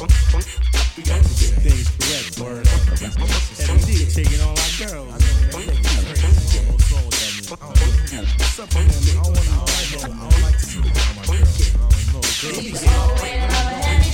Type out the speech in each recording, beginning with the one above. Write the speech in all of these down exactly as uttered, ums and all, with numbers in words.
Things correct, word. Heavy D taking all our girls. What's up, man? I don't wanna, I don't like to see my girls. I don't know.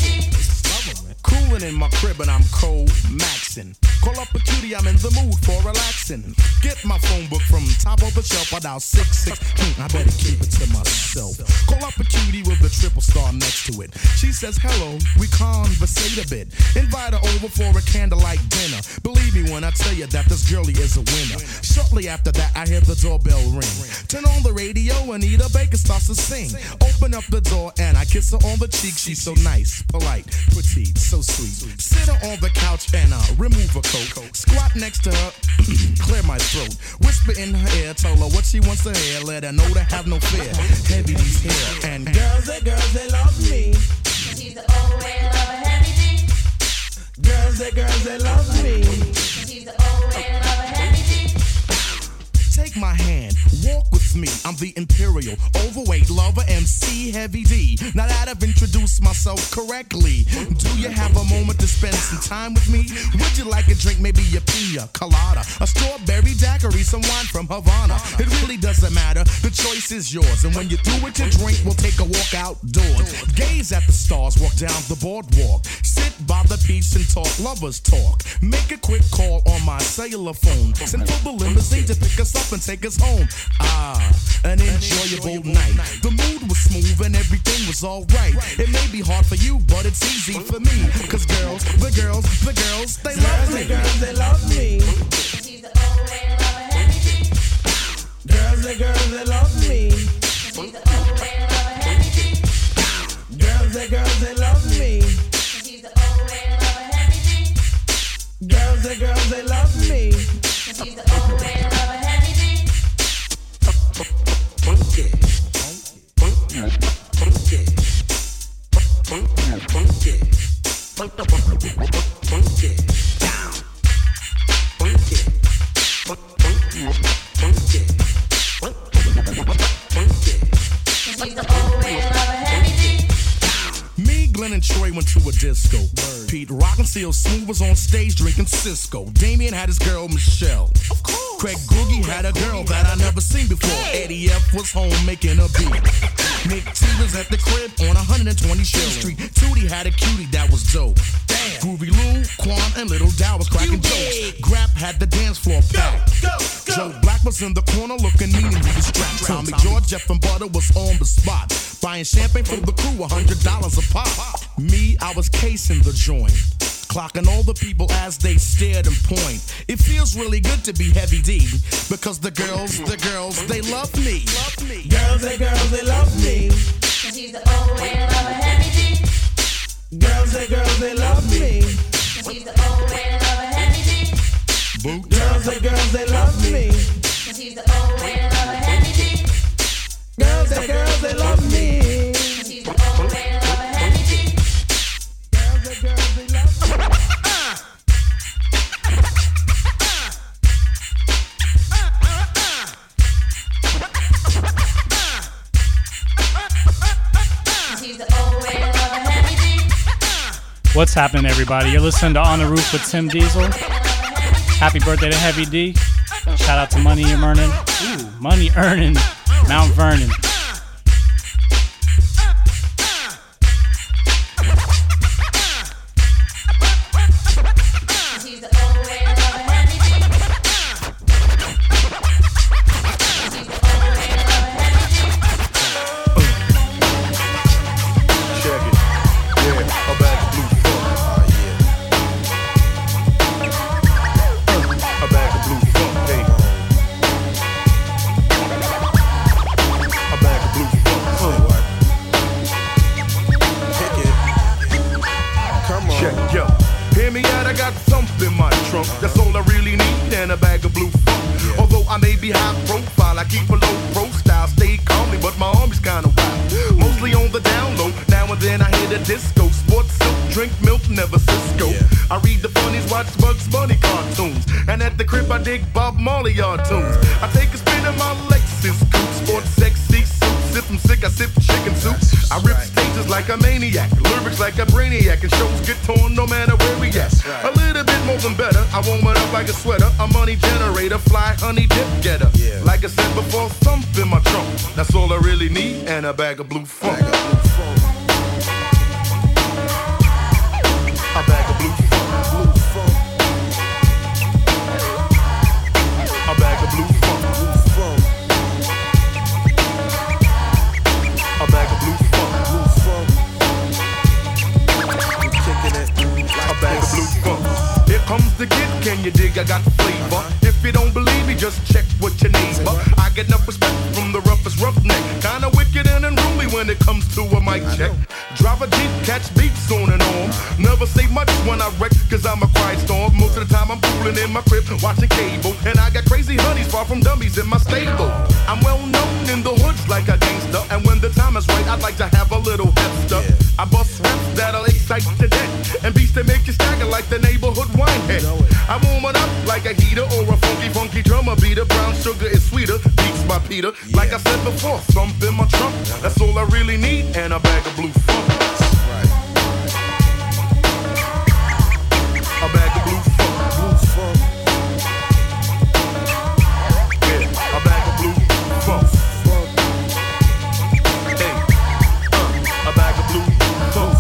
Cooling in my crib and I'm cold maxing. Call up a cutie, I'm in the mood for relaxing. Get my phone book from top of the shelf. I dial six six. Hmm, I better keep it to myself. Call up a cutie with a triple star next to it. She says hello, we conversate a bit. Invite her over for a candlelight dinner. Believe me when I tell you that this girlie is a winner. Shortly after that, I hear the doorbell ring. Turn on the radio, Anita Baker starts to sing. Open up the door and I kiss her on the cheek. She's so nice, polite, petite, so sweet. Sit her on the couch and uh, remove her coat. Squat next to her, clear my throat. Whisper in her ear, tell her what she wants to hear. Let her know to have no fear. Heavy D's here and girls, they girls, they love me. She's the old way lover, Heavy D. Girls, they girls, they love me. She's the old way lover, Heavy D. Take my hand, walk with me. I'm the imperial, overweight lover, M C Heavy D. Now that I've introduced myself correctly, do you have a moment to spend some time with me? Would you like a drink, maybe a pina colada, a strawberry daiquiri, some wine from Havana? It really doesn't matter, the choice is yours. And when you're through with your drink, we'll take a walk outdoors. Gaze at the stars, walk down the boardwalk. Sit by the beach and talk, lovers talk. Make a quick call on my cellular phone. Send for the limousine to pick us up and take us home. Ah, an enjoyable night. The mood was smooth and everything was alright. It may be hard for you, but it's easy for me. Cause girls, the girls, the girls, they love me. Girls, they love me. She's the old way lover, Heavy D. Girls, the girls, they love me. She's the old way lover, Heavy D. Girls, the girls, they love me. She's the old way lover, Heavy D. Girls, the girls, they love me. She's the old way lover, Heavy D. Funky, funky, funky, funky, funky, funky, down, funky, funky, funky, funky. She's the old way lover, Heavy D. Me, Glenn, and Troy went to a disco. Word. Pete Rock and Seal Smooth was on stage drinking Cisco. Damien had his girl Michelle. Of course. Craig Googie had a girl that I never seen before. Hey. Eddie F was home making a beat. Nick T was at the crib on one twenty Shell Street. Tootie had a cutie that was dope. Damn. Groovy Lou, Quan, and Little Dow was cracking jokes. Grap had the dance floor packed. Go, go, go. Joe Black was in the corner looking mean and he was strapped. Tommy George, Jeff and Butter was on the spot. Buying champagne for the crew, one hundred dollars a pop. Me, I was casing the joint. Clocking all the people as they stared and point. It feels really good to be Heavy D. Because the girls, the girls, they love me. Love me. Girls, they girls, they love me. She's the old way lover, Heavy D. Girls, they girls, they love me. She's the old way lover, Heavy D. Boot. Girls, they girls, they love me. She's the old way lover, Heavy D. Girls, they girls, they love me. She's the old way lover, Heavy D. Girls, they girls, they love me. What's happening, everybody? You're listening to On the Roof with Tim Diesel. Happy birthday to Heavy D. Shout out to Money Earning. Ooh, Money Earning, Mount Vernon. I take a spin in my Lexus coupe, sport sexy suit, sip 'em sick, I sip chicken soup. I rip states just like a maniac, lyrics like a brainiac, and shows get torn no matter where we at. Right. A little bit more than better, I warm it up like a sweater, a money generator, fly honey dip getter. Yeah. Like I said before, thump in my trunk, that's all I really need, and a bag of blue funk. Bag of blue funk. A bag of blue funk. Blue funk. A bag of blue funk. Blue funk. A bag of blue funk. Blue funk. You kicking it like a bag this. Of blue funk. Here comes the kid, can you dig? I got the flavor. If you don't believe me, just check with your neighbor. I get enough respect from the roughest roughneck. Kinda wicked and unruly when it comes to a mic check. Drive a Jeep, catch beats on and on. Never say much when I wreck, cause I'm a quiet storm. Most of the time I'm fooling in my crib, watching cable. And I got crazy honeys far from dummies in my stable. I'm well known in the hoods like a gangster. And when the time is right, I'd like to have a little hefster. I bust raps that'll excite to death. And beats that make you stagger like the neighborhood wine head. I warm it up like a heater or a funky, funky drummer beater. Brown sugar is sweeter, beats by Peter. Like I said before, thump in my trunk, that's all I really need, and a bag of blue funk. A bag of blue funk. Blue funk. Yeah, a bag of blue funk. Hey, uh, a bag of blue funk.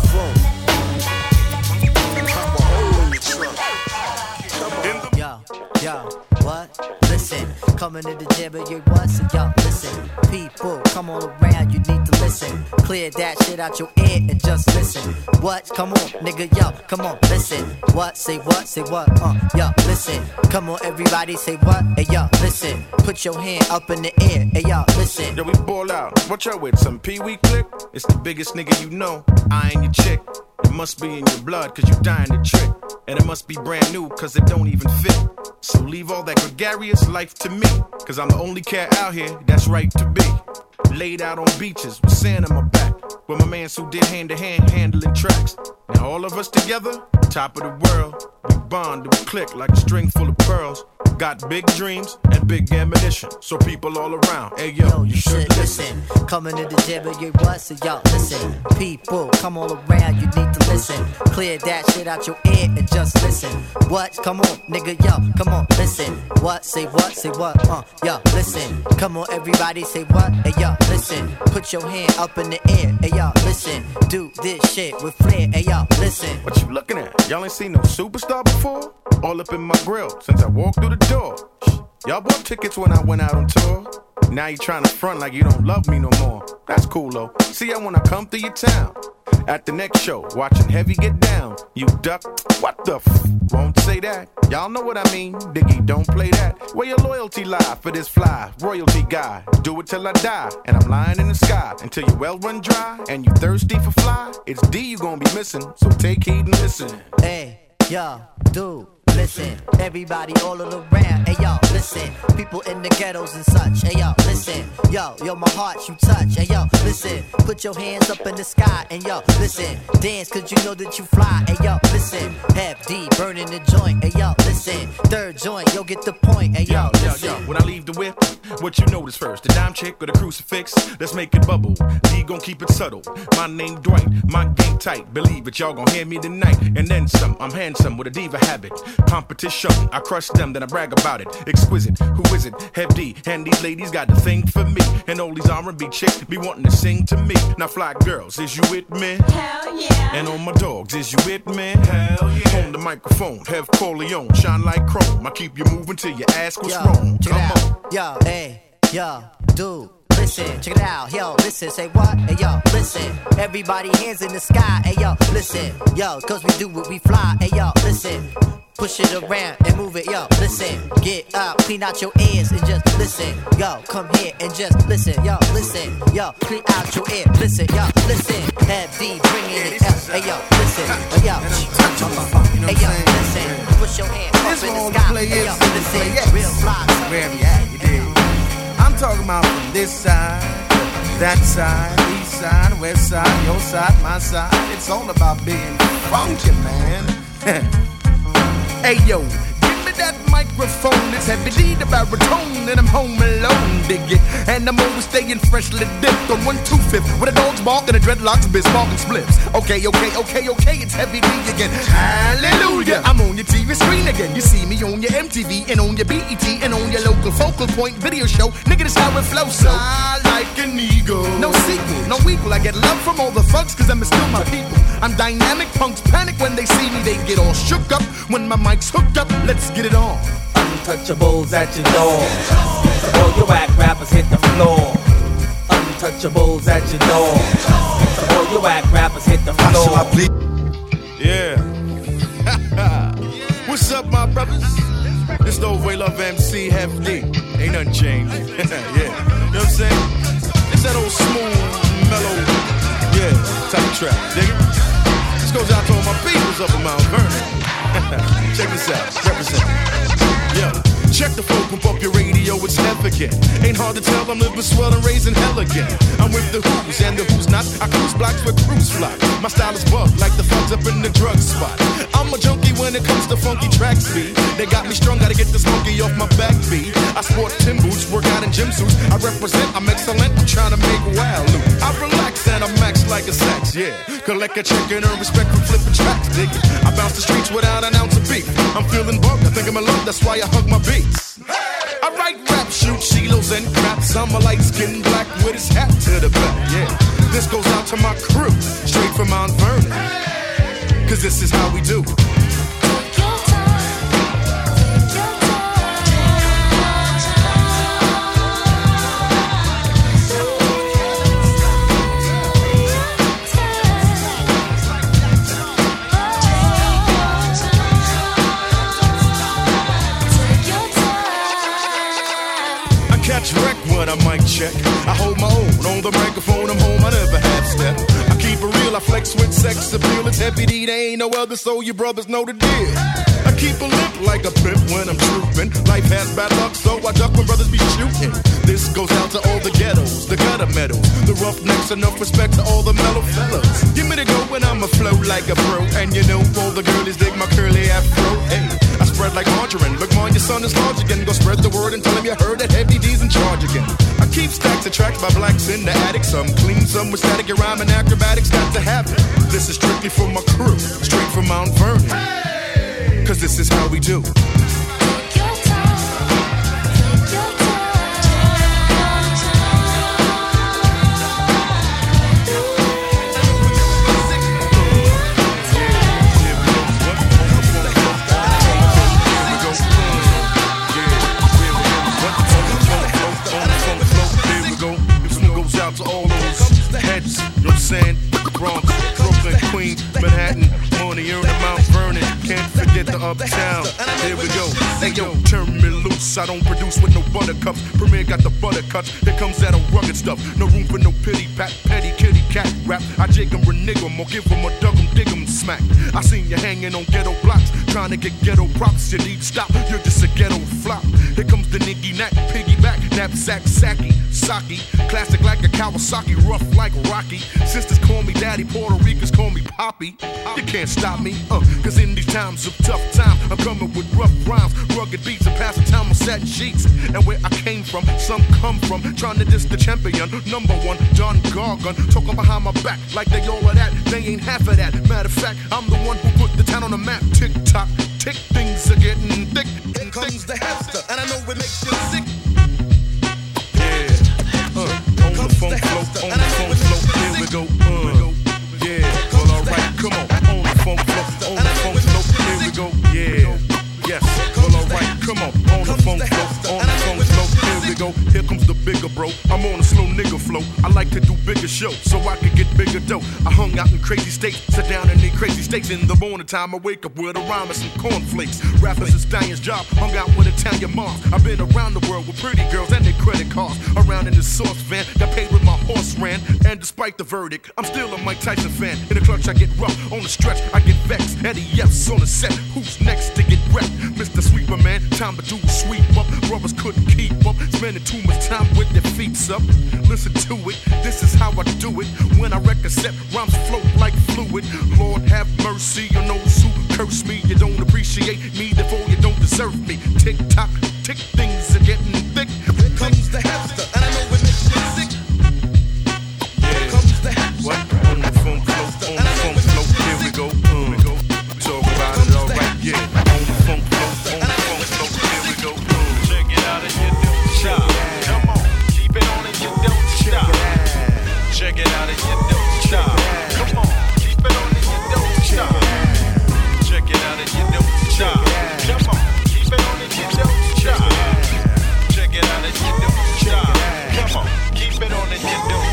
Yo, yo, what? Listen, coming to the jam of your what? So yo, listen, people, come on around, you need to listen. Clear that shit out your ear and just listen. What? Come on, nigga, yo, come on, listen. What? Say what? Say what? Uh, yo, listen. Come on, everybody, say what? Hey, yo, listen. Put your hand up in the air. Hey, yo, listen. Yo, we ball out. What y'all with? Some Pee-wee click? It's the biggest nigga you know. I ain't your chick. It must be in your blood, cause you dying to trick. And it must be brand new, cause it don't even fit. So leave all that gregarious life to me, cause I'm the only cat out here that's right to be. Laid out on beaches with sand on my back, with my mans who did hand-to-hand handling tracks. Now all of us together, top of the world. We bond and we click like a string full of pearls. Got big dreams and big ammunition, so people all around, hey yo, yo you, you should listen. listen. Coming to the jam of your what? So y'all listen. People, come all around, you need to listen. Clear that shit out your ear and just listen. What? Come on, nigga, yo, come on, listen. What? Say what? Say what? Uh, yo, listen. Come on, everybody, say what? Hey, yo, listen. Put your hand up in the air, hey, yo, listen. Do this shit with flair, hey, yo, listen. What you looking at? Y'all ain't seen no superstar before? All up in my grill since I walked through the door. Y'all bought tickets when I went out on tour. Now you trying to front like you don't love me no more. That's cool though. See, I wanna come through your town. At the next show, watching Heavy get down. You duck, what the f? Won't say that. Y'all know what I mean. Diggy, don't play that. Where your loyalty lie for this fly royalty guy? Do it till I die, and I'm lying in the sky until your well run dry and you thirsty for fly. It's D you gonna be missing, so take heed and listen. Hey, yo, dude. Listen, everybody all around, hey yo, listen. People in the ghettos and such, hey yo, listen. Yo, yo, my heart you touch, hey yo, listen. Put your hands up in the sky, and yo, listen. Dance cause you know that you fly, hey yo, listen. Have D burning the joint, hey yo, listen. Third joint, yo, get the point, hey yo, listen. Yo, yo, when I leave the whip, what you notice first? The dime chick or the crucifix? Let's make it bubble, D gon' keep it subtle. My name Dwight, my game tight. Believe it, y'all gon' hear me tonight. And then some, I'm handsome with a diva habit. Competition, I crush them, then I brag about it. Exquisite, who is it? Hev D, and these ladies got the thing for me. And all these R and B chicks be wanting to sing to me. Now fly girls, is you with me? Hell yeah. And on my dogs, is you with me? Hell yeah. On the microphone, Hev Corleone, shine like chrome. I keep you moving till you ask what's yo, wrong. Check Come it out. on. Yo, hey, yo, dude. Listen, check it out, yo, listen, say what? Hey, yo, listen, everybody hands in the sky, hey, yo, listen, yo, cause we do what we fly, hey, yo, listen, push it around and move it, yo, listen, get up, clean out your ears and just listen, yo, come here and just listen, yo, listen, yo, clean out your ear, listen, yo, listen, have D bringing it up, hey, yo, listen, hey, yo, hey, yo, listen, push your hand up in the sky, hey, yo, listen, real fly, wherever you at, you dig? I'm talking about from this side, that side, east side, west side, your side, my side. It's all about being funky, man. Hey, yo, give me that microphone. It's heavy D, the baritone, and I'm home alone, dig it. And I'm always staying freshly dipped on one two fifth with a dog's bark and a dreadlocks, biz sparking splips. Okay, okay, okay, okay, it's heavy D again. Hallelujah, I'm on your T V screen again. You see me on your M T V and on your B E T and on your local focal point video show. Nigga, this how it flows, so I like an eagle. No sequel, no equal. I get love from all the thugs cause I'm still my people. I'm dynamic, punks panic when they see me. They get all shook up when my mic's hooked up. Let's get it on. Untouchables at your door. So all your whack rappers hit the floor. Untouchables at your door. So all your whack rappers hit the floor. Yeah. What's up, my brothers? This the way love M C Hefty. Ain't nothing changed. Yeah. You know what I'm saying? It's that old smooth, mellow, yeah, type of trap. Dig it? This goes out to all my peoples up in Mount Vernon. Check this out. Represent. Yeah. Check the flow, pump up your radio, it's never again. Ain't hard to tell, I'm living swell and raising hell again. I'm with the who's and the who's not. I cruise blocks with cruise flock. My style is bug like the thugs up in the drug spot. I'm a junkie when it comes to funky track speed. They got me strung, gotta get this monkey off my back beat. I sport tin boots, work out in gym suits. I represent, I'm excellent, I'm trying to make wild loot. I relax and I max like a sax, yeah. Collect a check and earn respect from flipping tracks, dig it. I bounce the streets without an ounce of beef. I'm feeling bugged, I think I'm in love, that's why I hug my beats. I write rap, shoot shilos and craps. I'm a light-skinned black with his hat to the back, yeah. This goes out to my crew, straight from Mount Vernon. Cause this is how we do. Wreck when I mic check. I hold my own on the microphone. I'm home, I never half step. I keep it real, I flex with sex appeal. It's heavy D, they ain't no other, so you brothers know the deal. I keep a lip like a pimp when I'm trooping. Life has bad luck, so I duck when brothers be shooting. This goes out to all the ghettos, the gutter medals, the roughnecks, enough respect to all the mellow fellas. Give me the go when I'ma flow like a pro. And you know all the girlies dig my curly afro. Hey, I spread like margarine. Look, man, your son is large again. Go spread the word and tell him you heard that heavy D's in charge again. I keep stacks of tracks by blacks in the attic. Some clean, some with static, and rhyming acrobatics. Got to have it. This is strictly for my crew, straight from Mount Vernon. Cause this is how we do. To all those heads, you know what I'm saying? Bronx, Brooklyn, Queens, Manhattan, money earned in Mount Vernon. Can't forget the uptown. Here we go. Hey yo, turn me loose. I don't produce with no buttercups. Premier got the buttercuts. That comes that on rugged stuff. No room for no pity pat, petty kitty cat rap. I jig 'em, renege 'em, or give 'em a dug 'em, dig 'em, smack. I seen you hanging on ghetto blocks, trying to get ghetto props. You need to stop. You're just a ghetto flop. Here comes the niggy knack, piggyback, knapsack, sacky, sake, classic like a Kawasaki, rough like Rocky. Sisters call me daddy, Puerto Ricans call me Poppy. You can't stop me, uh, cause in these times of tough time, I'm coming with rough rhymes, rugged beats, and passing time on satin sheets. And where I came from, some come from, trying to diss the champion, number one, Don Gargan, talking behind my back like they all of that, they ain't half of that. Matter of fact, I'm the one who put the town on the map. Tick tock, tick, things are getting thick. In comes the hamster, and I know it makes you sick. Yeah, uh, on the funk flow, on the funk flow, here we go, uh, yeah, well alright, come on, on the funk flow, on the funk flow, here we go, yeah, yes, well alright, come on, on the funk flow, on the funk flow, here we go, here comes the bigger bro, I'm on a slow nigga flow, I like to do bigger shows, so I can get bigger dough, I hung out in crazy states, sit down in the crazy states, in the morning time I wake up with a rhyme and some cornflakes, rappers is Stein's job, hung out with Italian moms, I've been around the world with pretty girls and their credit cards, around in the sauce van, got paid with my horse ran, and despite the verdict, I'm still a Mike Tyson fan, in the clutch I get rough, on the stretch I get vexed, Eddie F's on the set, who's next to get wrecked, Mister Sweeper man, time to do a sweep up, brothers couldn't keep up, spending too much time with their feet up, listen to it, this is how I do it, when I wreck a set, rhymes float like fluid, Lord have mercy on those who curse me, you don't appreciate me, therefore you don't deserve serve me. Tick tock, tick, things are getting thick. Here comes the hamster, and I know it makes me sick. Here comes the hamster. What? On the funk float, on the funk float. Here we go. Mm. We go. Talk about it all right, yeah. On the funk float, on the funk float. Here we go. Mm. Check it out and you don't stop. Come on, keep it on and you don't stop. Check it out and you don't stop. Come on, keep it on and you don't stop. Check it out and you don't stop. Come on, keep it on and you don't stop. Check it out and you don't stop. Come on, keep it on and you don't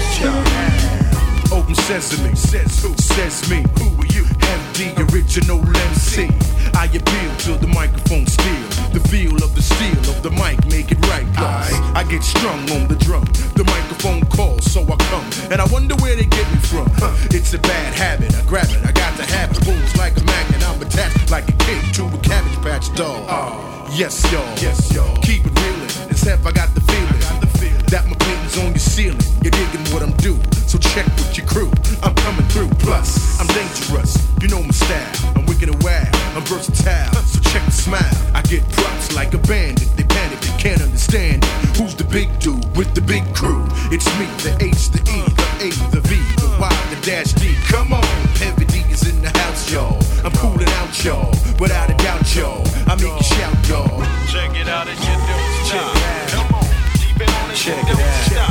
stop. Open sesame, says who? Says me. Who are you? M D, original M C. I appeal to the microphone steel. The feel of the steel of the mic, make it right. I, I get strung on the drum. The microphone calls, so I come. And I wonder where they get me from. Huh. It's a bad habit, I grab it, I got to have it. Pulls like a magnet, I'm attached like a kid to a Cabbage Patch doll. Oh. Yes, y'all. Yes, y'all. Keep it reelin'. This half I got the feeling. I got the feeling that my painting's on your ceiling. You're digging what I'm doing, so check with your crew. I'm coming through. Plus, I'm dangerous. You know my style. I'm wicked and wild. I'm versatile. So check the smile. I get props like a bandit. They panic. They can't understand it. Who's the big dude with the big crew? It's me, the H, the E, the A, the V, the Y, the dash D. Come on, Heavy D is in the house, y'all. I'm cooling out, y'all. Without a doubt, y'all. I make you shout, y'all. Check it out and you don't stop. Come on, keep it on and you don't stop.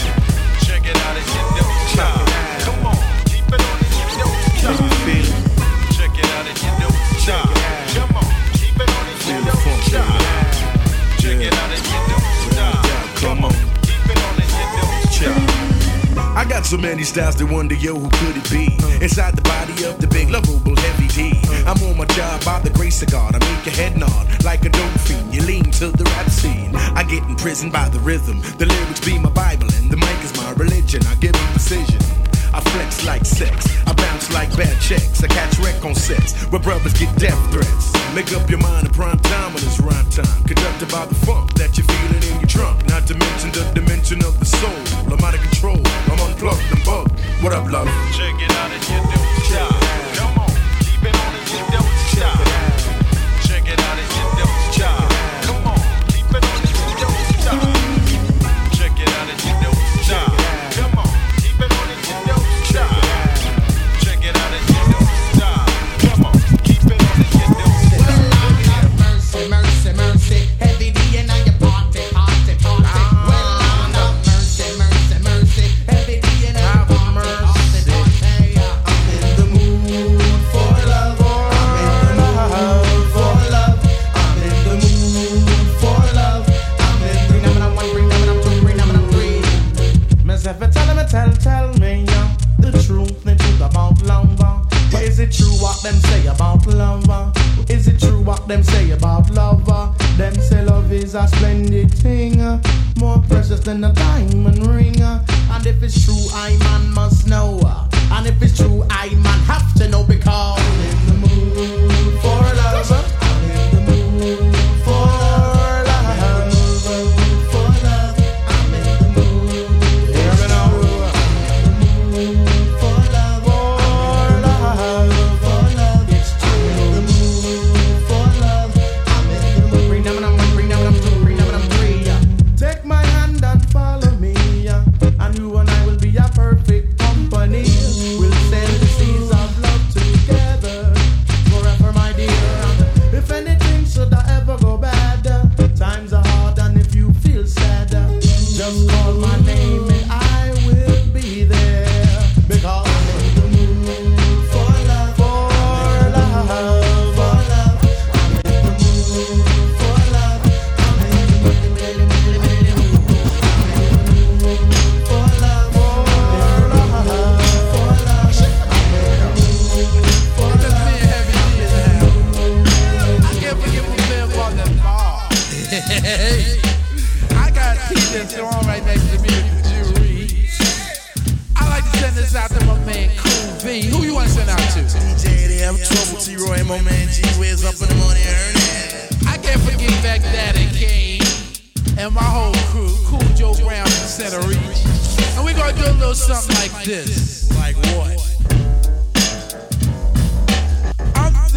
Check it out and you don't stop. Come on, keep it on and you don't stop. Check it out and you don't stop. Come on, keep it on and you don't stop. Check it out and you don't stop. Come on, keep it on and you don't stop. I got so many styles they wonder, yo, who could it be? Inside the body of the big, lovable Heavy D. I'm on my job by the grace of God. I make your head nod like a dope fiend. You lean to the rap scene. I get imprisoned by the rhythm. The lyrics be my Bible and the mic is my religion. I give them precision. I flex like sex. I bounce like bad checks. I catch wreck on sets where brothers get death threats. Make up your mind in prime time when it's rhyme time. Conducted by the funk that you're feeling in your trunk. Not to mention the dimension of the soul. I'm out of control. I'm unplugged and bugged. What up, love? Check it out and you don't stop. Come on, keep it on and you don't stop. Check it out and you don't stop. Come on, keep it on and you don't stop. Check it out and you don't stop. Come on, keep it on and you don't stop. Check it out and you don't stop. Come on, keep it on and you don't stop. Well, Lord have mercy, mercy, mercy. Heavy D and now you party, party, party. Well, Lord have mercy, mercy, mercy. Heavy D and now you party, party, party. I'm in the mood for love. I'm in the mood for love. I'm in the mood for love. I'm in the number one, bring number two, bring number three. Miss if you tell me, tell, tell me, yeah, the truth, the truth about love. Is it true what them say about love? Is it true what them say about love? Them say love is a splendid thing, more precious than a diamond ring. And if it's true, I man must know. And if it's true, I man have to know because I'm in the mood for love. I'm in the mood for love. I'm in the mood for love. I'm in the mood. Hear me now. I'm in the mood for love. For love. For love. It's true. I'm in the mood for love. I'm in the mood. Bring them number one, bring them number two, bring them number three. Take my hand and follow me, and you and I will be a perfect company. We'll sail the seas of love together forever, my dear. And if anything should I ever go bad, times are hard, and if you feel sad, just call my name and I will be there. Because I'm in the mood for love, for love, for love. I'm in the mood for love. I'm in the mood for love, for love, for love. I'm in the mood for love. I can't forget my man about that bar. I got T that's on right next to me with the jury. I like to send this out to my man Cool V. Who you want to send out to? D J, they have trouble. T-Roy, my man G Wiz up in the morning earning. I can't forget back Daddy Kane and my whole crew, Cool Joe Brown from Center Reach. And we're gonna do a little something like this. Like what? I'm the original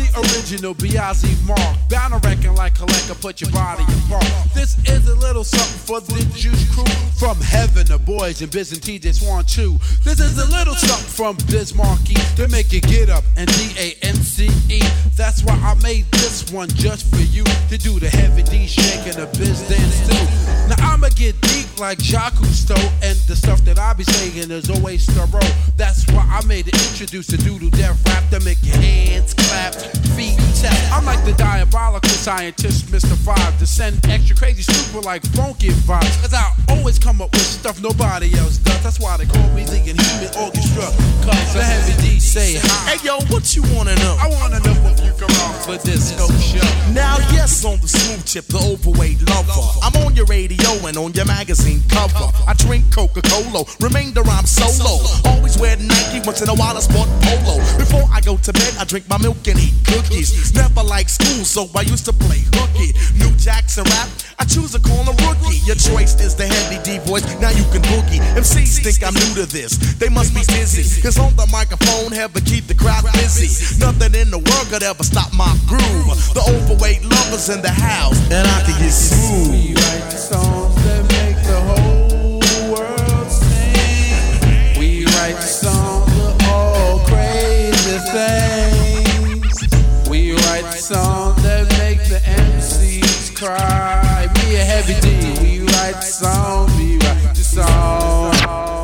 original B I Z Mark. Bound to reckon like collector, put your body in park. This is a little something for the Juice Crew. From heaven, the boys in Biz and T just want to. This is a little something from Bismarcky to make you get up and D A N C E. That's why I made this one just for you to do the heavy D shaking the biz dance too. Now I'ma get deep like Jacques Cousteau, and the stuff that I be saying is always thorough. That's why I made it introduce the doodle death rap to make your hands clap, feet tap. I'm like the diabolical scientist, Mister Five, to send extra crazy super like funky vibes. Cause I always come up with stuff nobody else does. That's why they call me the Inhuman Orchestra. Cause the heavy D say hi. Hey yo, what you wanna know? I wanna know if you can rock for disco show. Now yes, on the smooth tip, the overweight lover. I'm on your radio and on your magazine cover. I drink Coca-Cola, remainder I'm solo. Always wear Nike, once in a while I sport polo. Before I go to bed, I drink my milk and eat cookies. Never like school, so I used to play hooky. New Jackson rap, I choose to call a rookie. Your choice is the heavy D voice, now you can boogie. M Cs think I'm new to this, they must be dizzy. Cause on the microphone, have to keep the crowd busy. Nothing in the world could ever stop my groove. The overweight lovers in the house, and I can get smooth. We write songs that make the whole world sing. We write songs of all crazy things. We write songs that make the M Cs cry. Me a heavy D. We write songs, we write the songs.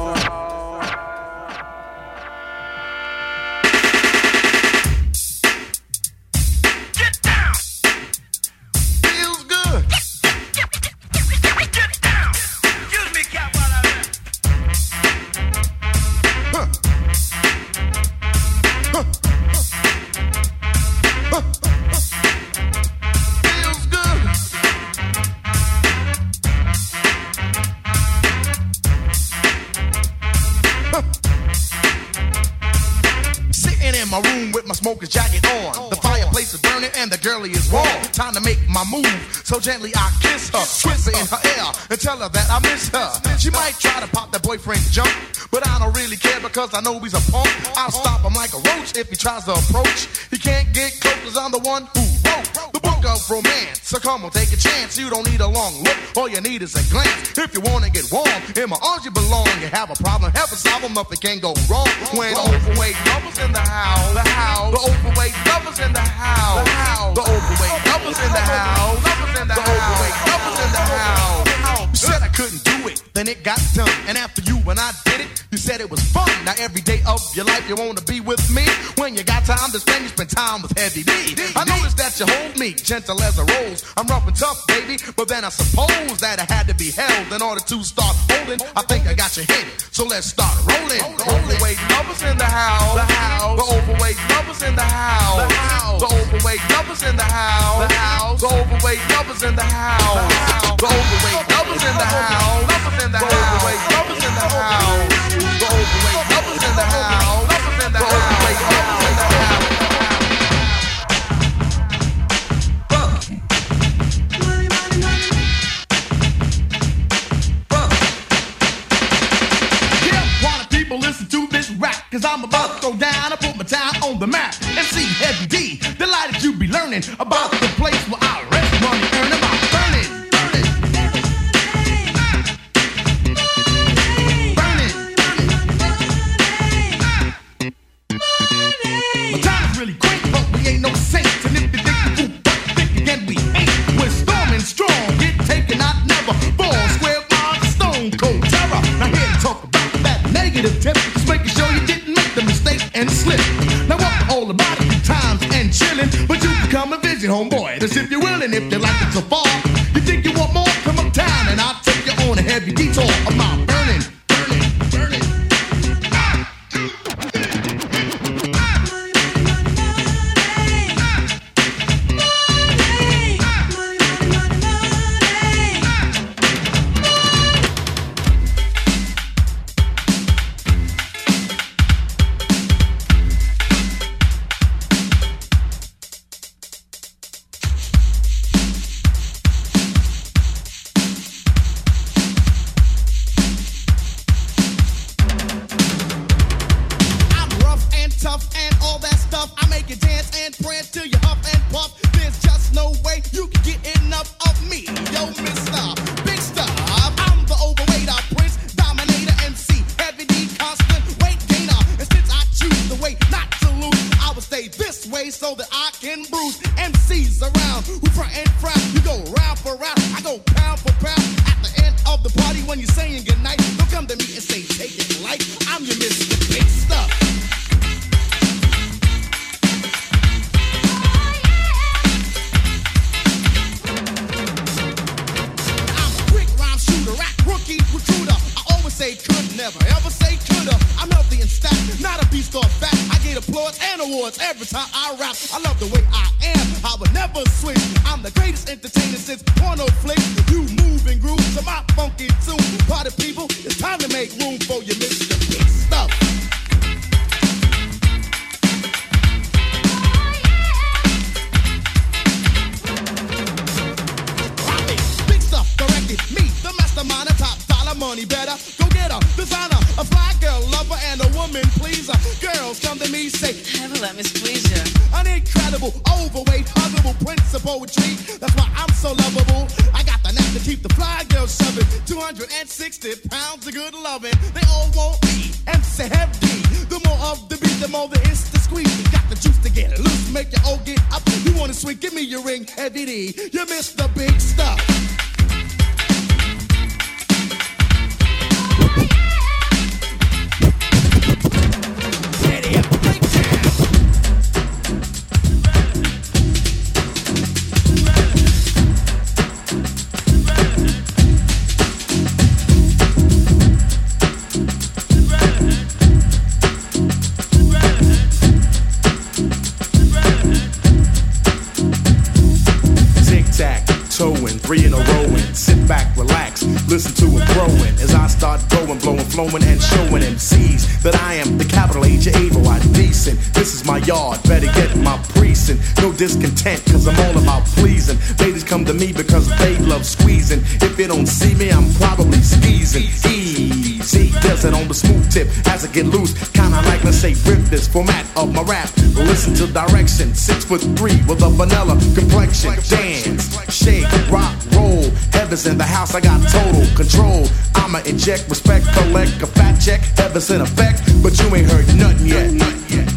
My room with my smoker's jacket on. The fireplace is burning and the girlie is warm. Time to make my move, so gently I kiss her, whisper in her ear and tell her that I miss her. She might try to pop that boyfriend's junk, but I don't really care because I know he's a punk. I'll stop him like a roach if he tries to approach. He can't get close cause I'm the one who wrote the book of romance. So come on, take a chance. You don't need a long look, all you need is a glance. If you wanna get warm, in my arms you belong. You have a problem, have a solve them up, it can't go wrong. When overweight lovers in the house. The house, the overweight lovers in the house, the house, the overweight lovers in the house, lovers in the overweight lovers in the house. You said I couldn't do it, then it got done. And after you and I did it, you said it was fun. Now every day of your life you wanna be with me. When you got time to spend, you spend time with Heavy D. I noticed that you hold me gentle as a rose. I'm rough and tough, baby, but then I suppose that I had to be held in order to start holding. I think I got your hit, so let's start rolling. The overweight lovers in the house, the house, the overweight lovers in the house, the house, the overweight lovers in the house, the house, the overweight lovers in the house, the overweight lovers in the house, lovers in the house, overweight lovers in the house, the overweight lovers in the house, lovers in the house, overweight lovers in the house. Listen to this rap, cause I'm about to go down and put my town on the map. And see Heavy D, delighted you be learning about the place where I rest money earning by burning, burning, burning, burning. My time's really quick, but we ain't no saints. And if you think you fool, think again we ain't. We're storming strong, get taken out, never born. Square on stone cold terror. Now here to talk about negative tip, just making sure you didn't make the mistake and slip. Now what all about it, times and chilling, but you can come and visit, homeboy. That's if you're willing, if you like it so far. You think you want more? Come uptown and I'll take you on a heavy detour of my burning, burning, burning. way so that I can bruise M Cs around who front and frown. You go round for round, I go pound for pound. At the end of the party when you're saying goodnight, don't come to me and say take it light. I'm your Mister Big Stuff. Rookie recruiter, I always say could, never ever say coulda. I'm healthy and stout, not a beast or fat. I get applause and awards every time I rap. I love the way I am, I would never switch. I'm the greatest entertainer since porno flicks. You move and groove to my funky tune. Party people, it's time to make room for your Mister Big Stuff. Me, the mastermind, a top dollar money better. Go get her, designer, a fly girl lover, and a woman pleaser. Girls come to me, say, never let me squeeze you. An incredible, overweight, huggable prince of poetry. That's why I'm so lovable. I got the knack to keep the fly girls shoving. two hundred sixty pounds of good loving. They all want me and say heavy. The more of the beat, the more the it's the squeeze. Got the juice to get loose, make you all get up. You want to sweet, give me your ring, heavy D. You Mister Big Stuff. Three in a row and sit back, relax, listen to it growing as I start going, blowing, flowing, and showing M Cs that I am the capital H of evil. I'm decent. This is my yard, better get my precinct. No discontent, cause I'm all about pleasing. Ladies come to me because they love squeezing. If they don't see me, I'm probably skeezing. Easy, does it on the smooth tip as I get loose. Kinda like, let's say, rip this format of my rap. Listen to direction, six foot three with a vanilla complexion. Dance, shake, rock, roll. Heaven's in the house, I got total control. I'ma inject respect, collect a fat check. Heaven's in effect, but you ain't heard nothing yet. Nothing yet.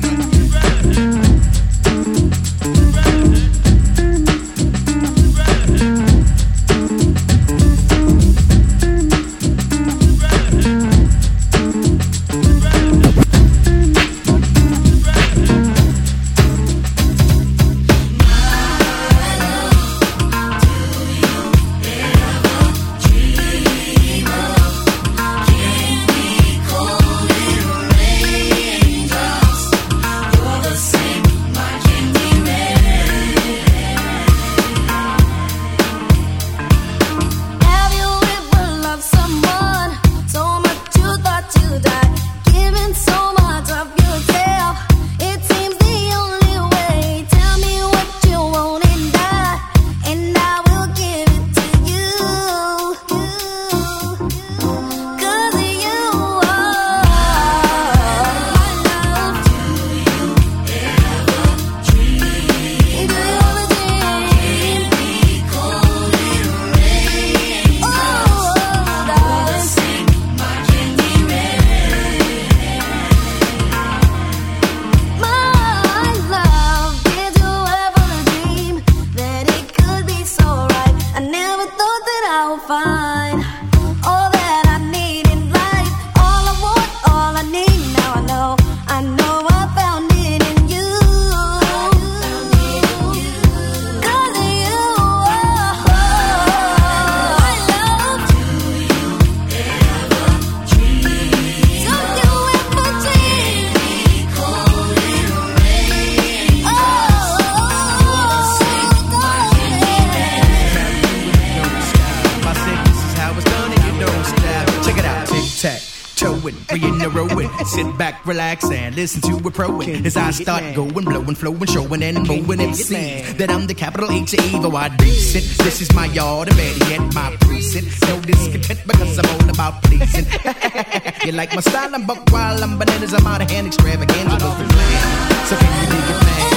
Sit back, relax, and listen to it proing as I start going, blowing, flowing, showing, and moving M C that I'm the capital H of evil. I decent. This is my yard, and better yet, my precinct. No discontent because I'm all about pleasing. You like my style? I'm buck wild, I'm bananas, I'm out of hand, extravaganza. So can you dig it, man?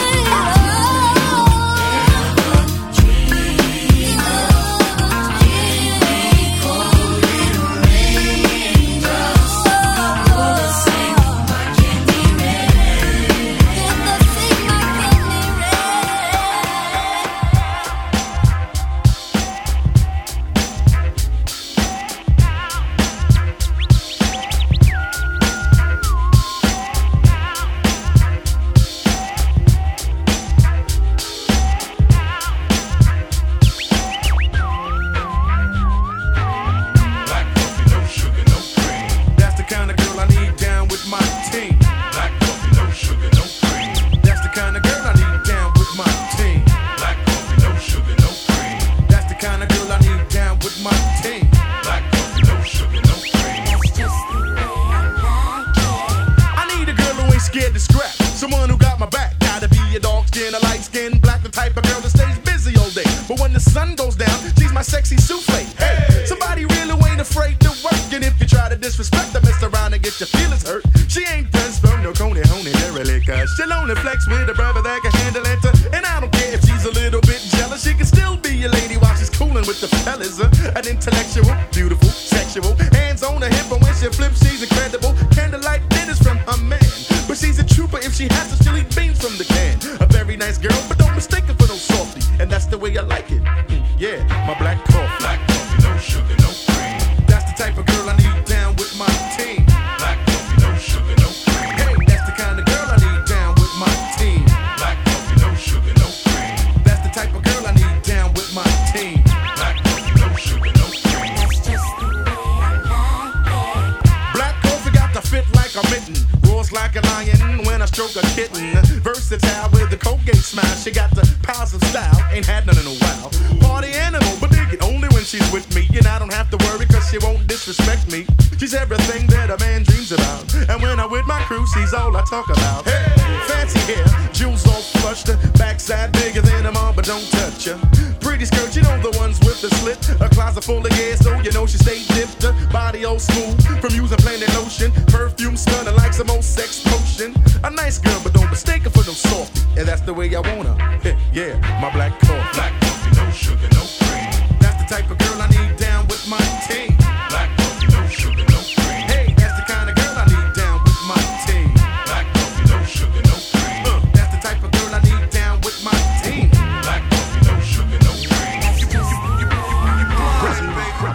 kind of girl I need down with my team. Black coffee, no sugar, no cream. That's the kind of girl I need down with my team. Black coffee, no sugar, no cream. That's just the way I like it. I need a girl who ain't scared to scrap. Someone who got my back. Gotta be a dark skin, a light skin, black, the type of girl that stays busy all day. But when the sun goes down, she's my sexy souffle. Hey, somebody really ain't afraid to work. And if you try to disrespect her, mess around and get your feelings hurt. She ain't friends from no coney, honey, derelict. Cause she'll only flex with a brother that can handle it. And I don't care if she's a little bit jealous. She can still be a lady while she's cooling with the fellas. Uh, an intellectual, beautiful, sexual. Hands on her hip, and when she flips, she's incredible. Candlelight dinners from her man. But she's a trooper if she has to, she'll eat beans from the can. A very nice girl, but don't mistake her for no softy. And that's the way I like it. Mm, yeah, my black coffee. Black coffee, no sugar, no cream. That's the type of girl I need down with my team. Black coffee, no sugar, no cream. Hey, that's the kind of girl I need down with my team. Black coffee, no sugar, no cream. That's the type of girl I need down with my team. Black coffee, no sugar, no cream. That's just the way I like it. Black coffee got to fit like a mitten. Roars like a lion when I stroke a kitten. Versatile with the Colgate smile. She got the powers of style. Ain't had none in a while. Party animal, but dig it only when she's with me. And I don't have to worry cause she won't disrespect me. She's everything that a man dreams about. And when I'm with my crew, she's all I talk about. Hey, fancy hair, jewels all flushed. Backside bigger than a mom, but don't touch her. Pretty skirt, you know the ones with the slit. A closet full of gas, so you know she stay dipped. Body all smooth from using Planet Lotion. Perfume stunning like some old sex potion. A nice girl, but don't mistake her for no softy. And that's the way I want her. Yeah, my black coffee. Black coffee, no sugar, no cream. That's the type of girl I need down with my team. Black coffee, no sugar, no cream. Hey, that's the kind of girl I need down with my team. Black coffee, no sugar, no cream. Uh, that's the type of girl I need down with my team. Black coffee, no sugar, no cream. You, you, you, you, you blind, baby.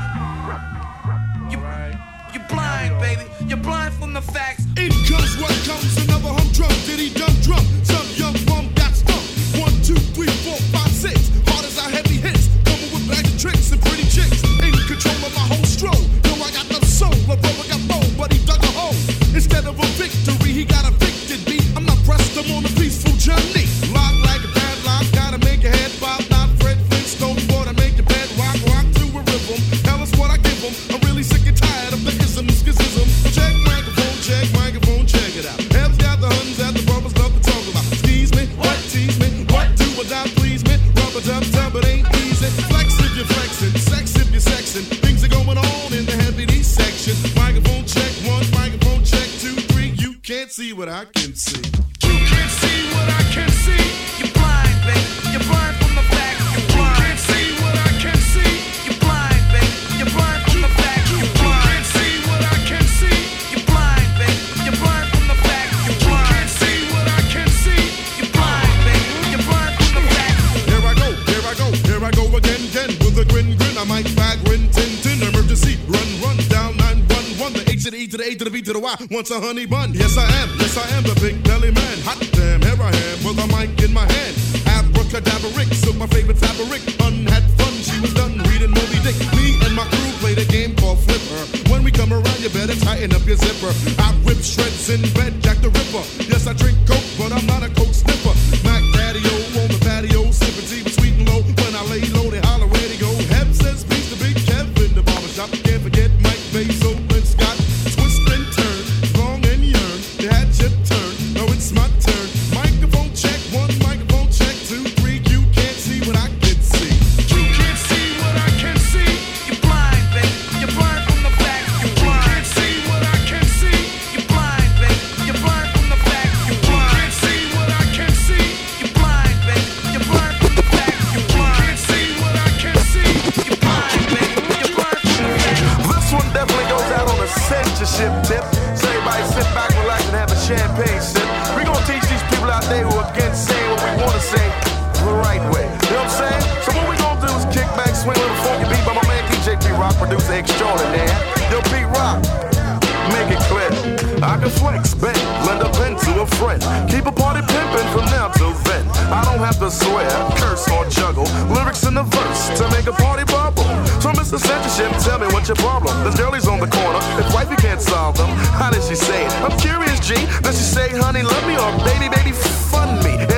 You, you blind, baby. You're blind from the facts. In comes what comes, another humdrum. Did he dumb drum? Some young bum got stumped. One, two, three, four, five, six. Hard as our heavy hits. Coming with bags of tricks and pretty chicks. In control of my whole stroll. Yo, I got no soul. A brother got bold, but he dug a hole. Instead of a victory, he got evicted. Me, I'm not pressed. I'm on a peaceful journey. Lock like a padlock. Gotta make your head bob. Not Fred Flintstone. Boy, to make your bed rock. Rock to a rhythm. Hell is what I give them. I'm really sick and tired of the ism, schism. Check microphone, check microphone, check it out. Hells got the huns that the brothers love to talk about. Tease me, what tease me, what do or die please me. Rubber dub dub, it ain't easy. Flex if you're flexing, sex if you're sexing. Things are going on in the heavy D section. Microphone check one, microphone check two, three. You can't see what I can see. You can't see what I can see. You're blind, baby. You're blind from the facts. You're blind. You can't see what I can see. You're blind, baby. You're blind from the facts. You're blind. You can't see what I can see. You're blind, baby. You're blind from the facts. You're You blind. can't see what I can see. You're blind, baby. You're blind from the facts. Here I go, here I go, here I go again, again. With a grin, grin, I might bag, rin, tin, tin. Emergency, run, run, down, nine, one, one. The H to the E to the A to the B to the Y. Wants a honey bun. Yes, I am, yes, I am the big belly man. Hot damn, here I am with a mic in my hand. Abracadabra, Rick, so my favorite fabric. Un had fun, she was done reading Moby Dick. Me and my crew played a game called Flipper. When we come around, you better tighten up your zipper. I rip shreds in bed, Jack the Ripper. Yes, I drink Coke, but I'm not a Coke sniffer. Mac Daddy-O on the patio, sipping tea with sweet and low. When I lay low, they holler, where to go. Heb says, peace to Big Kev in the barbershop. Can't forget Mike Basil and Scott. Twist and turn, long and yearn. They had your turn, now it's my turn. Microphone check, one microphone check, two, three. You can't see what I can see. You can't see what I can see. You're blind, baby. You're blind from the facts. You're You blind. can't see what I can see. You're blind, baby. You're blind from the facts. You're You blind. can't see what I can see. You're blind, baby. You're blind from the facts. You're You blind. can't see what I can see. You're blind, baby. You're blind from the facts. This one definitely goes out on a censorship tip. So everybody sit back, relax, and have a champagne sip. We're gonna teach these people out there who are against saying what we wanna say the right way. You know what I'm saying? So what we gonna do is kick back, swing a little funky beat by my man D J P-Rock, producer extraordinaire. Yo, P-Rock, make it clear. I can flex, bend, lend a pen to a friend. Keep a party pimpin' from now till then. I don't have to swear, curse, or juggle lyrics in the verse to make a party bubble. So Mister Censorship, tell me what's your problem? There's girlies on the corner, if wifey can't solve them, how did she say it? I'm curious, G. Does she say, honey, love me, or baby, baby, fun me?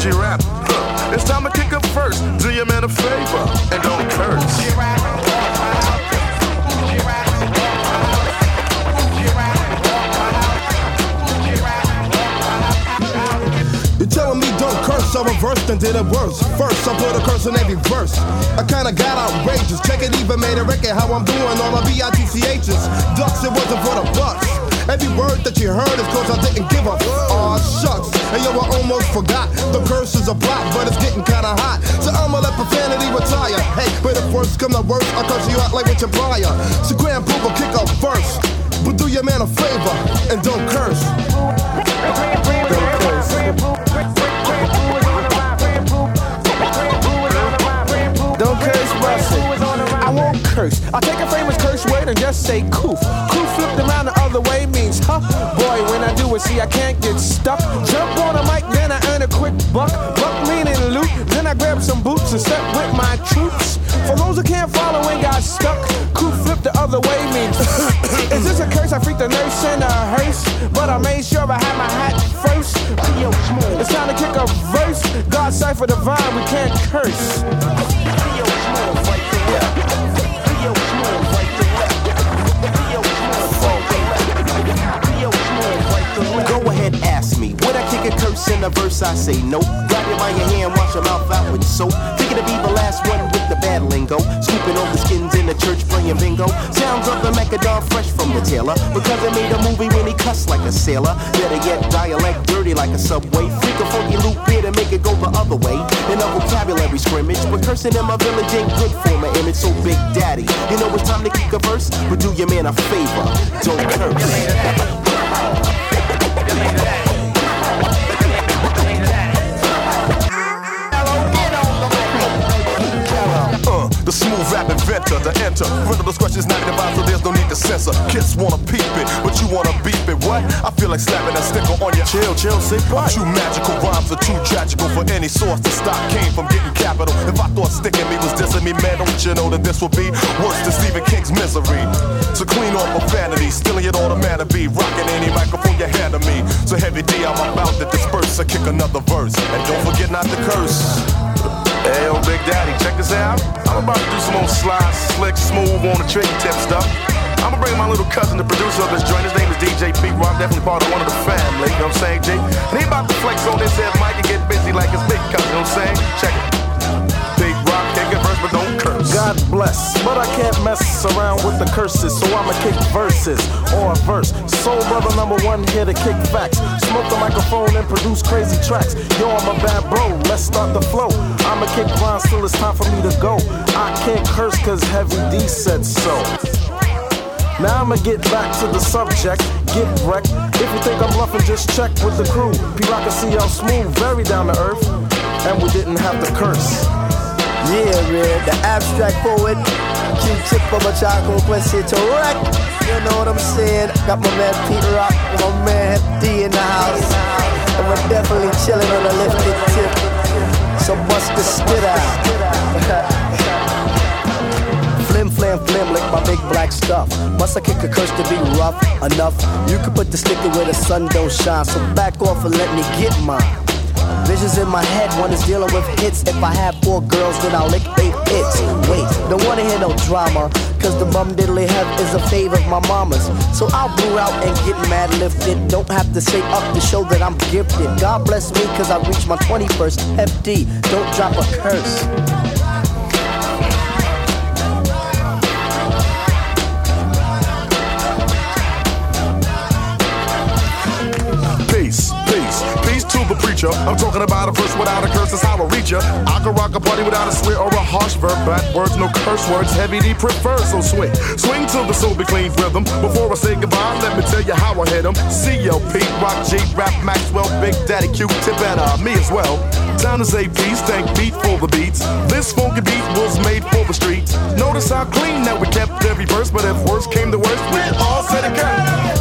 G-Rap. Huh. It's time to kick up first. Do your man a favor and don't curse. You're telling me don't curse, I reversed and did it worse. First, I put a curse in every verse. I kinda got outrageous. Check it, even made a record how I'm doing all the B I T C H's. Ducks, it wasn't for the bucks. Every word that you heard is cause I didn't give a aw shucks. And yo, I almost forgot. The curse is a block, but it's getting kinda hot. So I'ma let profanity retire. Hey, but if worse come to worse, I'll curse you out like with your prior. So Grand Poop will kick a verse. But do your man a favor and don't curse. Don't curse. Don't curse, Russell. I won't curse. I'll take a famous curse word and just say coof. Coof flipped around the other way means huh. Boy, when I do it, see I can't get stuck. Jump on a mic, then I earn a quick buck. Buck meaning loot. Then I grab some boots and step with my troops. For those who can't follow and got stuck, coof flipped the other way means is this a curse? I freaked the nurse in a hearse, but I made sure I had my hat first. It's time to kick a verse. God cipher divine, we can't curse. Go ahead, ask me. Would I kick a curse in a verse? I say nope. Grab you by your hand, wash your mouth out with soap. Thinking to be the last one with the bad lingo. Scooping over skins in the church, playing bingo. Sounds of the Macadon fresh from the tailor. Because I made a movie when he cussed like a sailor. Better yet, dialect dirty like a subway. Freak a funky loop here to make it go the other way. In a vocabulary scrimmage, but cursing in my village ain't good for my image. So Big Daddy, you know it's time to kick a verse, but do your man a favor, don't curse. Uh, the smooth rap inventor, the enter. Render those questions not divided, so there's no need to censor. Kids wanna peep it, but you wanna beep it. What? I feel like slapping a sticker on your chill, chill, say what? Two magical rhymes are too tragical for any source to stop. Came from getting capital. If I thought sticking me was dissing me, man, don't you know that this would be worse than Stephen King's Misery? So clean off profanity, stealing it all the man to be. Rocking any microphone you hand to me. So Heavy D, I'm about to disperse. I kick another verse, and don't forget not to curse. Hey, yo, Big Daddy, check this out. I'm about to do some more slides, slick, smooth on the tricky tip stuff. I'm gonna bring my little cousin, the producer of this joint. His name is D J Pete Rock, definitely part of one of the family, you know what I'm saying, G? And he about to flex on this head mic and get busy like his big cousin, you know what I'm saying? Check it. Pete Rock, kick a verse, but don't curse. God bless, but I can't mess around with the curses, so I'ma kick verses or a verse. Soul brother number one here to kick facts. Smoke the microphone and produce crazy tracks. Yo, I'm a bad bro, let's start the flow. I'ma kick rhymes till it's time for me to go. I can't curse cause Heavy D said so. Now I'ma get back to the subject, get wrecked. If you think I'm bluffing, just check with the crew. P-Rock and C L smooth, very down to earth, and we didn't have to curse. Yeah, man, the abstract poet, Q-tip of a Chaco Quincy to wreck. You know what I'm saying? Got my man Pete Rock, my man Hep D in the house, and we're definitely chilling on a lifted tip. So bust the spit out. Flim, flam, flim, lick my big black stuff. Must I kick a curse to be rough enough? You can put the sticker where the sun don't shine. So back off and let me get mine. Visions in my head, one is dealing with hits. If I have four girls, then I'll lick eight hits. Wait, don't wanna hear no drama, cause the bum diddly have is a fave of my mama's. So I'll brew out and get mad lifted. Don't have to say up to show that I'm gifted. God bless me cause I reached my twenty-first. F D, don't drop a curse. Peace, peace, peace to the preacher. I'm talking about a verse without a curse, that's how I reach ya. I can rock a party without a swear or a harsh verb. Bad words, no curse words, Heavy D prefers, so swing. Swing till the soul be clean rhythm. Before I say goodbye, let me tell you how I hit 'em. C L P, Rock, G, Rap, Maxwell, Big Daddy, Q-Tip, and uh, me as well. Time to say peace, thank beat for the beats. This funky beat was made for the streets. Notice how clean that we kept every verse, but if worse came to worst, we all said it can.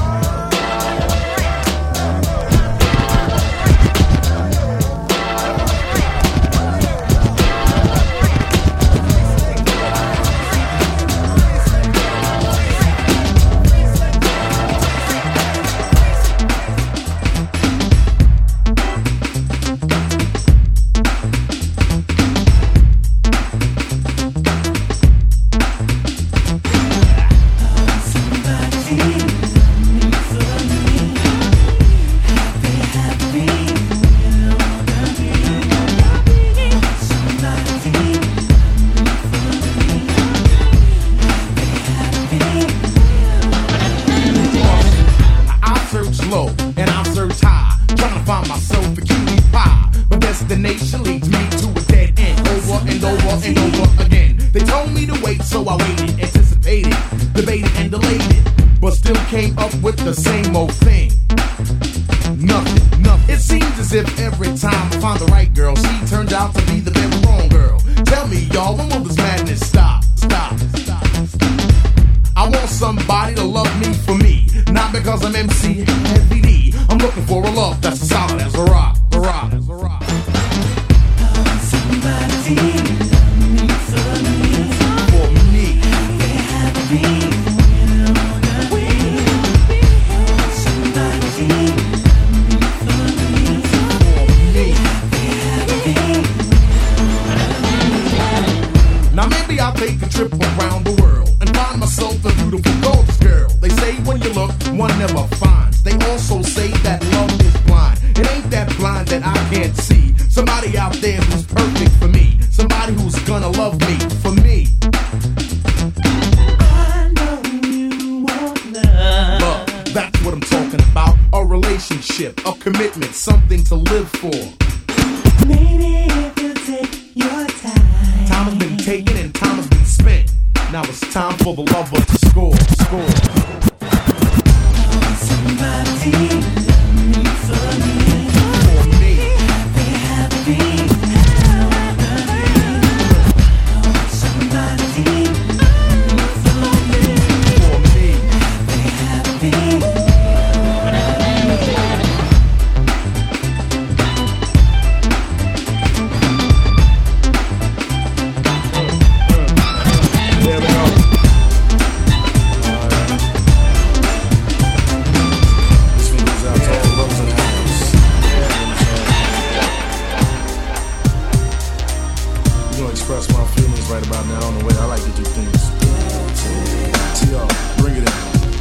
search high, trying to find myself a cutie pie. My destination leads me to a dead end, over and over and over again. They told me to wait, so I waited, anticipated, debated and delayed it, but still came up with the same old thing. Nothing, nothing. It seems as if every time I find the right girl, she turns out to be the very wrong girl. Tell me, y'all, when will this madness stop? Stop, stop, stop. I want somebody to love me for me, not because I'm M C Heavy D. I'm looking for a love that's as solid as a rock, a rock, as a rock. Somebody love me for me, for me. Happy. Now maybe I'll take a trip around the world and find myself a beautiful, gorgeous girl. They say when you look, one never finds. They also say that love is blind. It ain't that blind that I can't see somebody out there who's perfect for me, somebody who's gonna love me for me. I know you want love. Love, that's what I'm talking about. A relationship, a commitment, something to live for. Maybe if you take your time. Time has been taken and time has been spent. Now it's time for the lover to score, score. Somebody love me for me, for me. Happy, happy, somebody love me for me, for me. Happy, happy. Right about now on the way I like to do things. T R, bring it in.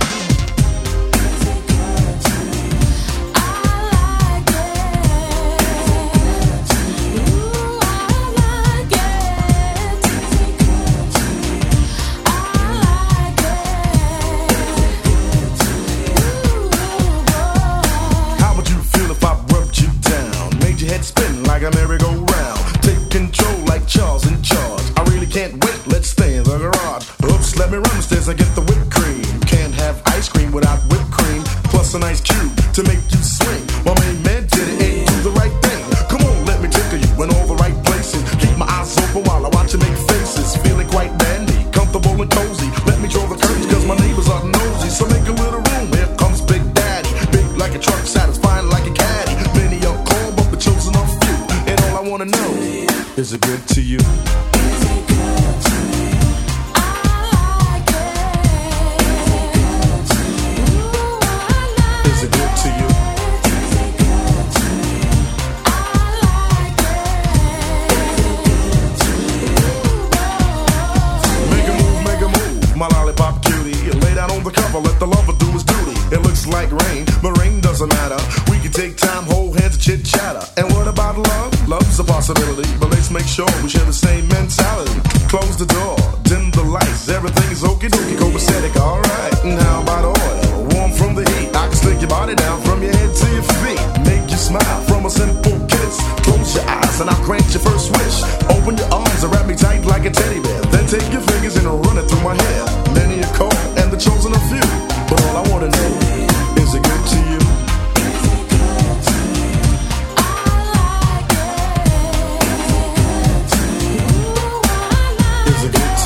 How would you feel if I rubbed you down? Made your head spin like a merry-go-round. Take control like Charles in charge. I really can't wait, let's stay in the garage. Oops, let me run upstairs, I get the whipped cream. Can't have ice cream without whipped cream. Plus an ice cube to make you swing. My main man did it, ain't do the right thing. Come on, let me tickle you in all the right places. Keep my eyes open while I watch you make faces. Feeling quite dandy, comfortable and cozy. Let me draw the curtains cause my neighbors are nosy. So make a little room, here comes Big Daddy. Big like a truck, satisfying like a caddy. Many are called, but the chosen are few. And all I wanna know, is it good to you? Let the lover do his duty. It looks like rain, but rain doesn't matter. We can take time, hold hands, and chit chatter. And what about love? Love's a possibility, but let's make sure we share the same mentality. Close the door, dim the lights, everything is okie dokie, copacetic, alright. And how about oil? Warm from the heat. I can stick your body down from your head to your feet. Make you smile from a simple kiss. Close your eyes and I'll grant your first wish. Open your arms and wrap me tight like a teddy bear. Then take your fingers and run it through my hair. Many are called and the chosen a few. But all I wanna know, is it good to you? Is it good to you?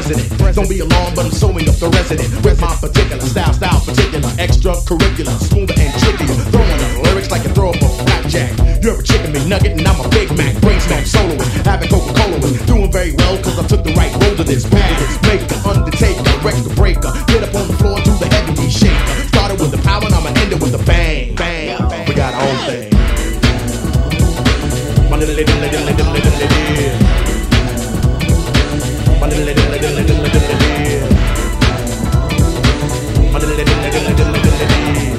president. Don't be alarmed, but I'm sewing up the resident with my particular style, style particular, extracurricular, smoother and trickier. Throwing up lyrics like a throw up a flapjack. You're a chicken McNugget and I'm a Big Mac. Brain smack soloist, having Coca-Cola with. Doing very well cause I took the right road to this path. Make the undertaker, wreck the breaker. Get up on the floor, do the heavy D shaker. Started with the power and I'ma end it with a bang. Bang, bang. We got our own thing. My little lady, lady, lady, lady, lady. My little lady, lady, lady, lady, lady. My little lady, lady, lady, lady, lady.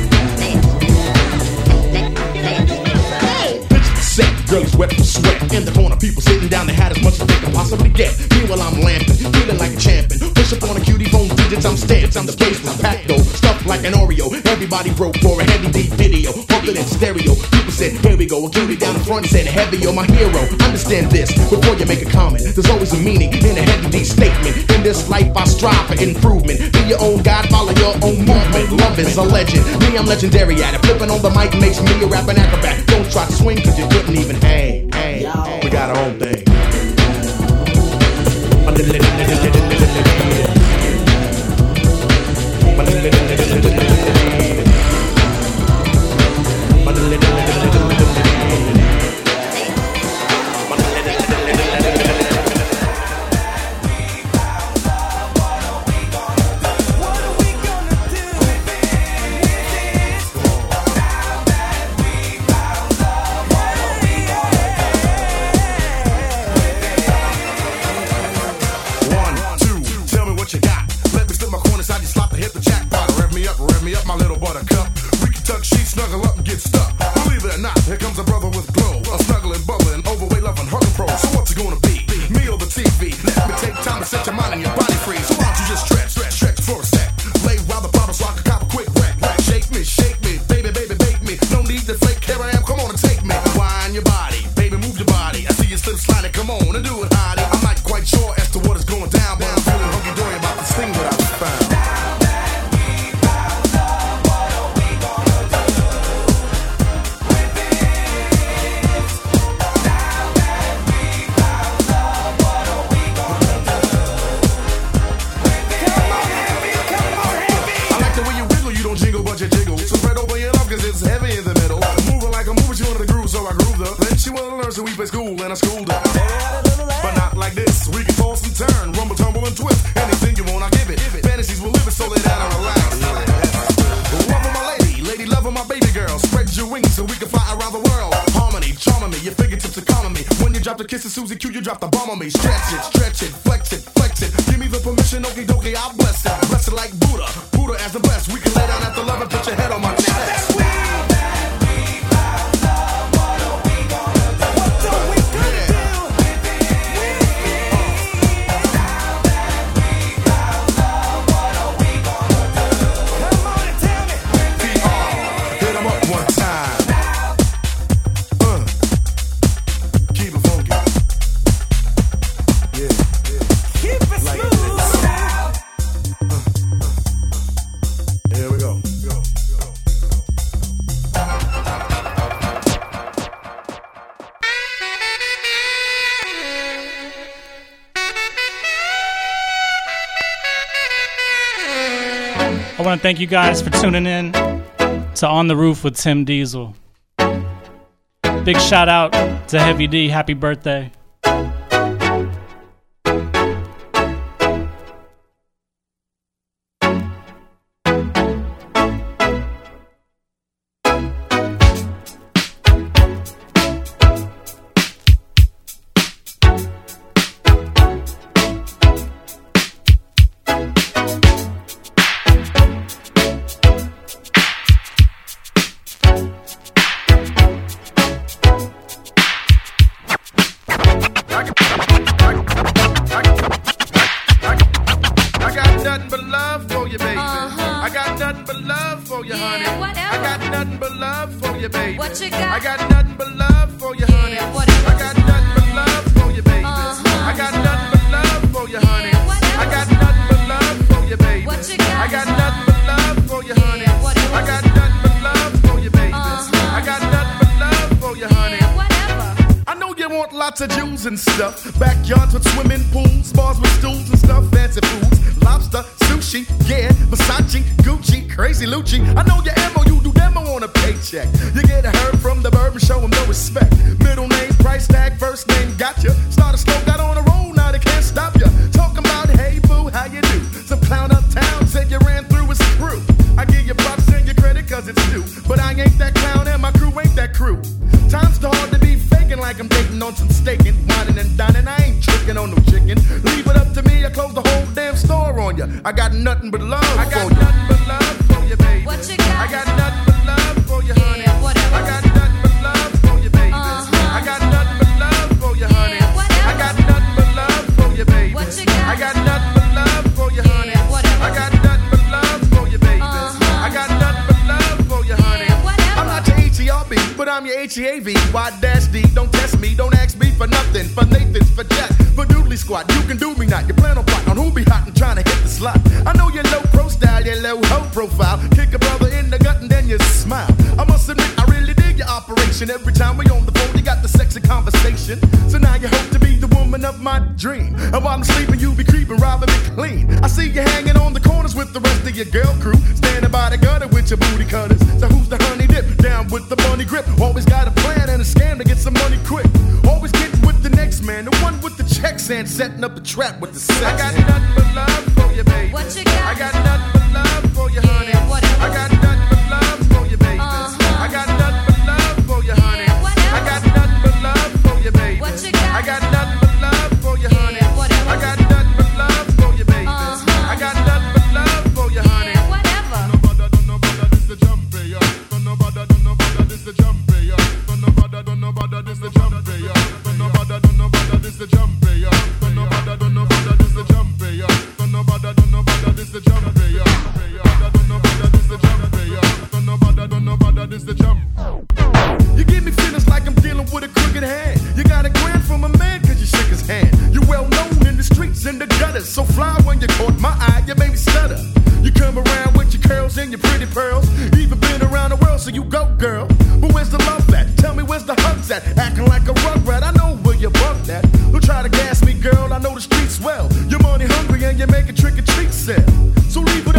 Girls wet from sweat. In the corner, people sitting down, they had as much as they could possibly get. Meanwhile, I'm lamping, feeling like a champion. Push up on a cutie phone digits, I'm stamped. I'm the place was packed though, stuffed like an Oreo. Everybody broke for a heavy D video, pump it in stereo. People said, here we go. A cutie down the front said, heavy, you're my hero. Understand this, before you make a comment, there's always a meaning in a heavy D statement. In this life, I strive for improvement. Be your own God, follow your own movement. Love is a legend. Me, I'm legendary at it. Flipping on the mic makes me a rapping acrobat. Don't try to swing, cause you couldn't even hang. Hey, we got our own thing. I want to thank you guys for tuning in to On the Roof with Tim Diesel. Big shout out to Heavy D. Happy birthday. Lots of Jews and stuff, backyards with swimming pools, bars with stools and stuff. fancy foods, lobster, sushi, yeah, Versace, Gucci, crazy Lucci. I know your ammo, you do demo on a paycheck. You get a herb from the bird and show him no respect. Middle name, price tag, first name, gotcha. Start a slow, got on a roll, now they can't stop ya. Talking about, hey boo, how you do? Some clown uptown said you ran through his crew. I give you props and your credit cause it's due. But I ain't that clown and my crew ain't that crew. Time's too hard to be faking like I'm dating on some staking. Whining and dining, I ain't tricking on no chicken. Leave it up to me, I close the whole damn store on ya. I got nothing but love I for got you. nothing but love for you, baby. What you got? I got nothing but love for you, honey. Yeah, whatever. I got nothing but love for you, baby. Uh-huh. I got nothing but love for you, honey. Yeah, whatever. I got nothing but love for you, baby. What you got? I got nothing but love for you, honey. Yeah, whatever. I got nothing but love for you, baby. Uh-huh. I got nothing but love for you, honey. Yeah, whatever. I'm not your H E R B, but I'm your H E A V. Y dash D, don't test me, don't ask me for nothing. For Nathan's, for Jack, for Doodly Squad. You can do me not. You plan on plotting on who be hot and trying to hit the slot. I know you're low pro style, you're low ho profile. Kick a brother in the gut and then you smile. I must admit, I really dig your operation. Every time we on the phone, you got the sexy conversation. So now you hope to be the woman of my dream. And while I'm sleeping, you be creeping, robbing me clean. I see you hanging on the corners with the rest of your girl crew. Standing by the gutter with your booty cutters. So who's the honey dip? Down with the money grip. Always got a plan and a scam to get some money quick. Always getting with the next man, the one with the checks and setting up the trap with the sex. I got nothing but love for you, baby. What you got? I got nothing but love for you, honey. Yeah, whatever. I got nothing but love for you, baby. Uh-huh. I got nothing but love for you, honey. Yeah, whatever. I got nothing but love for you, baby. What you got? I got nothing but love for you, honey. Yeah, whatever. I got nothing but love for you, baby. Uh-huh. I got nothing but love for you, honey. Yeah, whatever. Don't nobody, don't nobody, this the jumpy, yeah. Don't nobody, don't nobody, this the jumpy, yeah. Don't nobody, don't nobody, this the jumpy, yeah. Don't nobody, don't nobody, this the jumpy, yeah. Don't nobody, don't nobody, this the jumpy, yeah. Don't nobody, don't nobody, this the jumpy, yeah. Don't nobody, this the jumpy, yeah. Don't nobody, don't nobody, this the jump. You give me feelings like I'm dealing with a crooked hand. You got a grand from a man cause you shook his hand. You well known in the streets and the gutters. So fly when you caught my eye, you made me stutter. You come around with your curls and your pretty pearls. Even been around the world, so you go, girl. But where's the love at? Tell me where's the hugs at? Acting like a rugrat, I know where you bumped at. Don't try to gas me, girl, I know the streets well. You're money hungry and you make a trick or treat sell. So leave